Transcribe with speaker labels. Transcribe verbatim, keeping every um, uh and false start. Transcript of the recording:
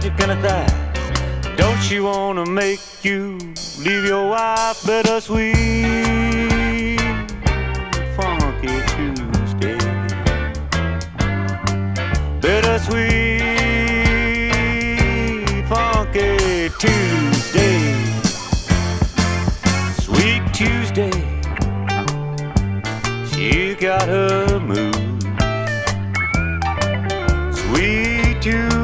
Speaker 1: magic and a thigh. Don't you wanna make you leave your wife? Bittersweet, funky Tuesday. Bittersweet, funky Tuesday. Sweet Tuesday, she got her moves. Sweet Tuesday,